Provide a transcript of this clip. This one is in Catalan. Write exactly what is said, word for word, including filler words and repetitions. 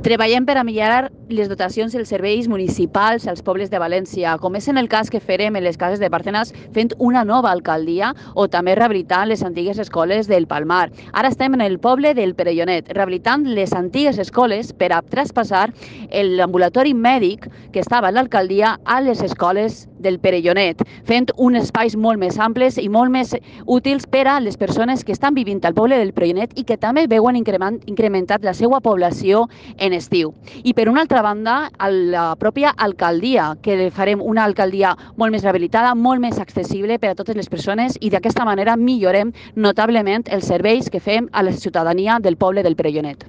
Treballem per a millorar les dotacions i els serveis municipals als pobles de València, com és en el cas que farem en les cases de Parcenas fent una nova alcaldia o també rehabilitant les antigues escoles del Palmar. Ara estem en el poble del Perellonet, rehabilitant les antigues escoles per a traspassar l'ambulatori mèdic que estava a l'alcaldia a les escoles del Perellonet, fent uns espais molt més amples i molt més útils per a les persones que estan vivint al poble del Perellonet i que també veuen incrementat la seva població en estiu. I per una altra banda, a la pròpia alcaldia, que farem una alcaldia molt més rehabilitada, molt més accessible per a totes les persones i d'aquesta manera millorem notablement els serveis que fem a la ciutadania del poble del Perellonet.